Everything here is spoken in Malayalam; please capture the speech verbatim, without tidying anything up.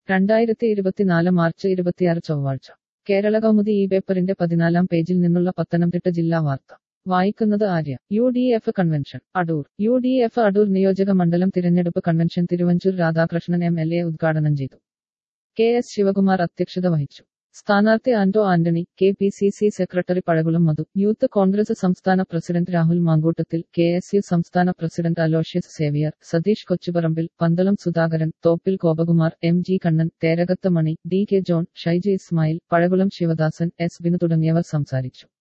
രണ്ടായിരത്തി ഇരുപത്തിനാല് മാർച്ച് ഇരുപത്തിയാറ് ചൊവ്വാഴ്ച കേരള കൗമുദി ഈ പേപ്പറിന്റെ പതിനാലാം പേജിൽ നിന്നുള്ള പത്തനംതിട്ട ജില്ലാ വാർത്ത വായിക്കുന്നത് Arya. U D F convention Adoor. U D F Adoor നിയോജക മണ്ഡലം തിരഞ്ഞെടുപ്പ് convention Thiruvanchoor Radhakrishnan M L A ഉദ്ഘാടനം ചെയ്തു. കെ എസ് ശിവകുമാർ അധ്യക്ഷത വഹിച്ചു. സ്ഥാനാർത്ഥി Anto Antony, K P C C secretary Pazhakulam Madhu, youth Congress സംസ്ഥാന president Rahul Mamkootathil, K S U സംസ്ഥാന president Aloysius Xavier, Satheesh Kochuparambil, Pandalam Sudhakaran, Thoppil Gopakumar, M G Kannan, Therakath Mani, D K John, Shaiji Ismail, Pazhakulam Sivadasan, S Binu തുടങ്ങിയവർ സംസാരിച്ചു.